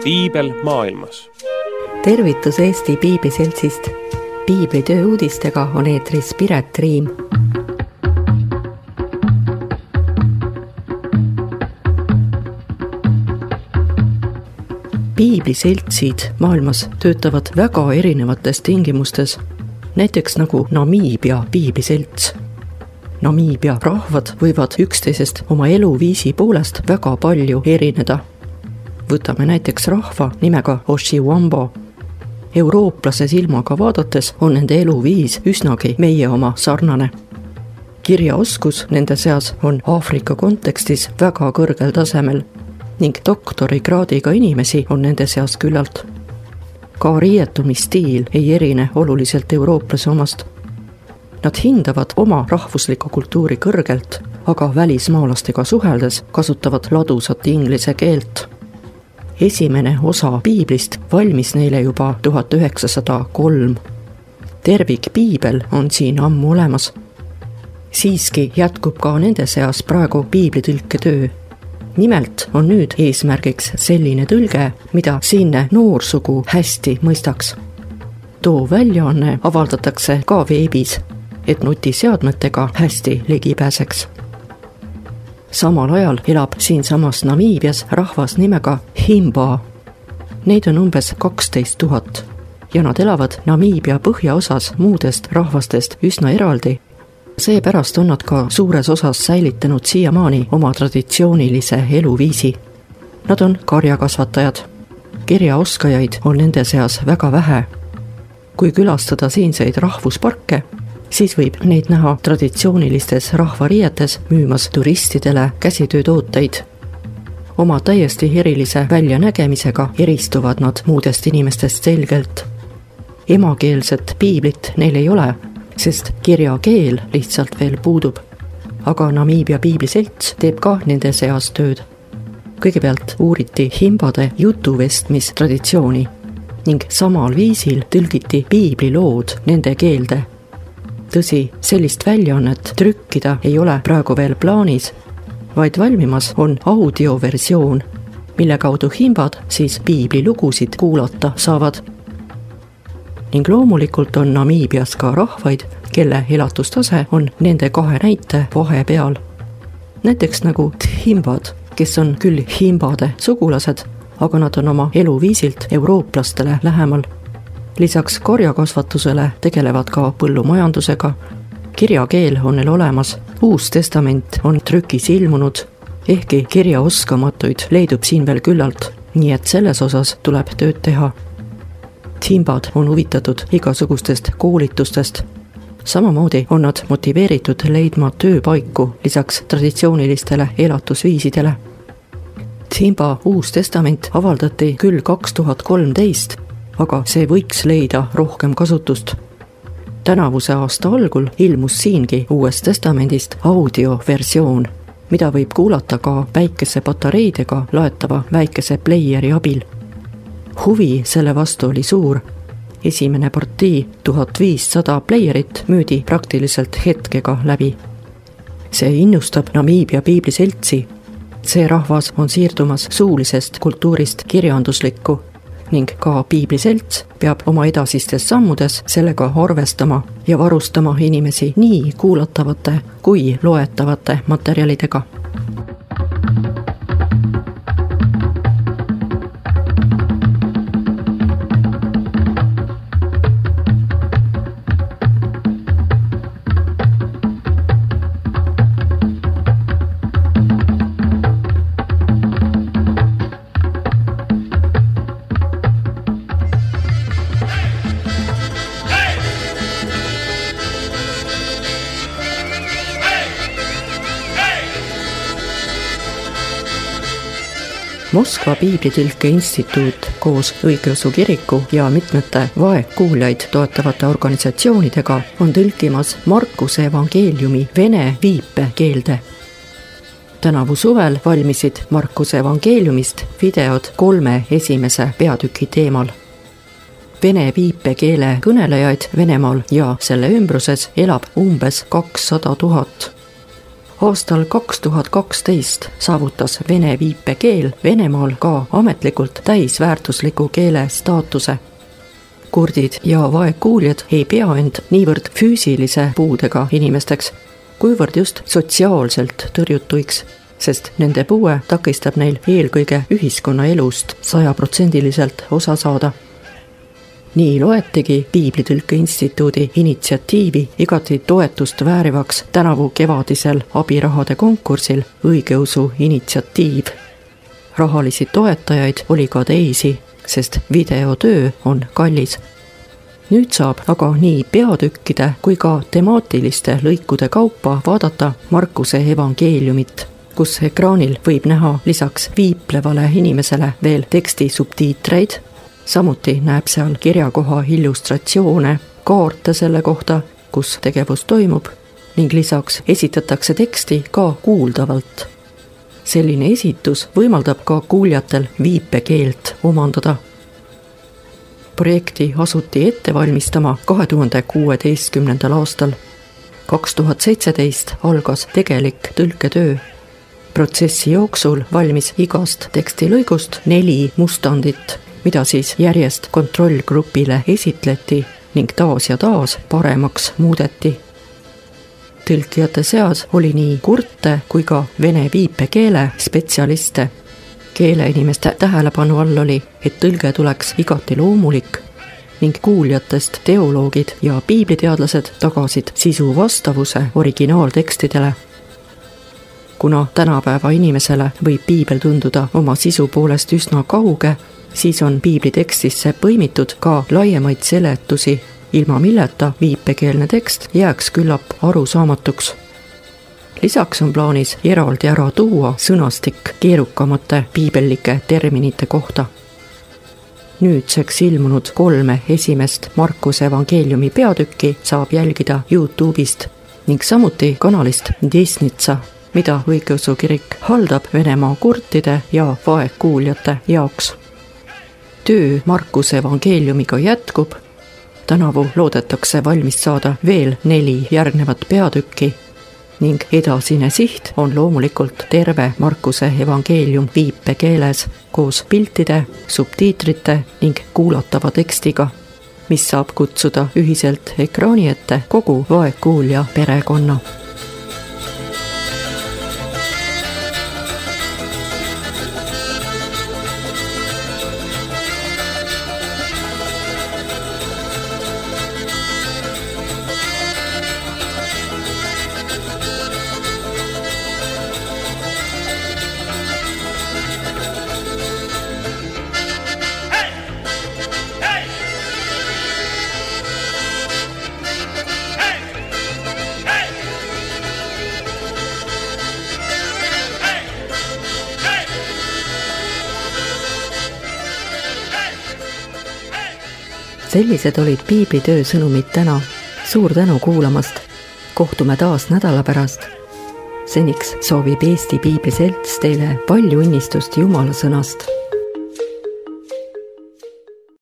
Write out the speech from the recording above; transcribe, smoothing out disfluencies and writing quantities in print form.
Piibel maailmas. Tervitus Eesti Piibliseltsist. Piiblitöö uudistega on eetris Piret Riim. Piibliseltsid maailmas töötavad väga erinevates tingimustes, näiteks nagu Namiibia piibliselts. Namiibia rahvad võivad üksteisest oma eluviisi poolest väga palju erineda. Võtame näiteks rahva nimega Oshiwambo. Eurooplase silmaga vaadates on nende eluviis üsnagi meie oma sarnane. Kirjaoskus nende seas on Aafrika kontekstis väga kõrgel tasemel ning doktorikraadiga inimesi on nende seas küllalt. Ka riietumisstiil ei erine oluliselt eurooplase omast. Nad hindavad oma rahvuslikku kultuuri kõrgelt, aga välismaalastega suheldes kasutavad ladusat inglise keelt. Esimene osa piiblist valmis neile juba 1903. Tervik piibel on siin ammu olemas. Siiski jätkub ka nende seas praegu piiblitõlketöö. Nimelt on nüüd eesmärgiks selline tõlge, mida siinne noorsugu hästi mõistaks. Too väljaanne avaldatakse ka veebis, et nutiseadmetega hästi ligi pääseks. Samal ajal elab siinsamas Namiibias rahvas nimega Himba. Neid on umbes 12 000 ja nad elavad Namiibia põhjaosas muudest rahvastest üsna eraldi. Seepärast on nad ka suures osas säilitanud siiamaani oma traditsioonilise eluviisi. Nad on karjakasvatajad. Kirjaoskajaid on nende seas väga vähe. Kui külastada siinseid rahvusparke, siis võib neid näha traditsioonilistes rahvariietes müümas turistidele käsitöötooteid. Oma täiesti erilise väljanägemisega eristuvad nad muudest inimestest selgelt. Emakeelset piiblit neil ei ole, sest kirjakeel lihtsalt veel puudub. Aga Namiibia piibliselts teeb ka nende seas tööd. Kõigepealt uuriti himbade jutuvestmistraditsiooni ning samal viisil tõlgiti piiblilood nende keelde. Tõsi, sellist väljaannet trükkida ei ole praegu veel plaanis, vaid valmimas on audioversioon, mille kaudu himbad siis piiblilugusid kuulata saavad. Ning loomulikult on Namiibias ka rahvaid, kelle elatustase on nende kahe näite vahepeal. Näiteks nagu himbad, kes on küll himbade sugulased, aga nad on oma eluviisilt eurooplastele lähemal. Lisaks karjakasvatusele tegelevad ka põllumajandusega. Kirjakeel on neil olemas, Uus Testament on trükis ilmunud, ehkki kirjaoskamatuid leidub siin veel küllalt, nii et selles osas tuleb tööd teha. Himbad on huvitatud igasugustest koolitustest. Samamoodi on nad motiveeritud leidma tööpaiku lisaks traditsioonilistele elatusviisidele. Himba Uus Testament avaldati küll 2013, aga see võiks leida rohkem kasutust. Tänavuse aasta algul ilmus siingi Uuest Testamendist audioversioon, mida võib kuulata ka päikesepatareidega laetava väikese playeri abil. Huvi selle vastu oli suur. Esimene partii 1500 playerit müüdi praktiliselt hetkega läbi. See innustab Namiibia piibliseltsi. See rahvas on siirdumas suulisest kultuurist kirjanduslikku ning ka piibliselts peab oma edasistes sammudes sellega arvestama ja varustama inimesi nii kuulatavate kui loetavate materjalidega. Moskva Piiblitõlke Instituut koos Õigeusu kiriku ja mitmete vaegkuuljaid toetavate organisatsioonidega on tõlkimas Markuse evangeeliumi vene viipekeelde. Tänavu suvel valmisid Markuse evangeeliumist videod 3 esimese peatüki teemal. Vene viipekeele kõnelejaid Venemaal ja selle ümbruses elab umbes 200 000. Aastal 2012 saavutas vene viipekeel Venemaal ka ametlikult täisväärtusliku keele staatuse. Kurdid ja vaegkuuljad ei pea end niivõrd füüsilise puudega inimesteks, kuivõrd just sotsiaalselt tõrjutuiks, sest nende puue takistab neil eelkõige ühiskonnaelust 100% osa saada. Nii loetigi Piiblitõlke Instituudi initsiatiivi igati toetust väärivaks tänavu kevadisel abirahade konkursil Õigeusu initsiatiiv. Rahalisi toetajaid oli ka teisi, sest videotöö on kallis. Nüüd saab aga nii peatükkide kui ka temaatiliste lõikude kaupa vaadata Markuse evangeeliumit, kus ekraanil võib näha lisaks viiplevale inimesele veel teksti subtiitreid. Samuti näeb seal kirjakoha illustratsioone, kaarte selle kohta, kus tegevus toimub, ning lisaks esitatakse teksti ka kuuldavalt. Selline esitus võimaldab ka kuuljatel viipekeelt omandada. Projekti asuti ette valmistama 2016. aastal. 2017 algas tegelik tõlketöö. Protsessi jooksul valmis igast tekstilõigust 4 mustandit, mida siis järjest kontrollgrupile esitleti ning taas ja taas paremaks muudeti. Tõlkijate seas oli nii kurte kui ka vene viipekeele spetsialiste. Keeleinimeste tähelepanu all oli, et tõlge tuleks igati loomulik ning kuuljatest teoloogid ja piibliteadlased tagasid sisu vastavuse originaaltekstidele. Kuna tänapäeva inimesele võib piibel tunduda oma sisu poolest üsna kauge, siis on piiblitekstisse põimitud ka laiemaid seletusi, ilma milleta viipekeelne tekst jääks küllap arusaamatuks. Lisaks on plaanis eraldi ära tuua sõnastik keerukamate piibellike terminite kohta. Nüüdseks ilmunud 3 esimest Markuse evangeeliumi peatükki saab jälgida YouTube'ist ning samuti kanalist Desnitsa, mida Õigeusu Kirik haldab Venemaa kurtide ja vaegkuuljate jaoks. Töö Markuse evangeeliumiga jätkub. Tänavu loodetakse valmis saada veel 4 järgnevat peatükki ning edasine siht on loomulikult terve Markuse evangeelium viipekeeles koos piltide, subtiitrite ning kuulatava tekstiga, mis saab kutsuda ühiselt ekraani ette kogu vaegkuulja perekonna. Sellised olid piiblitöö sõnumid täna. Suur tänu kuulamast. Kohtume taas nädala pärast. Seniks soovib Eesti Piibli Selts teile palju õnnistust Jumala sõnast.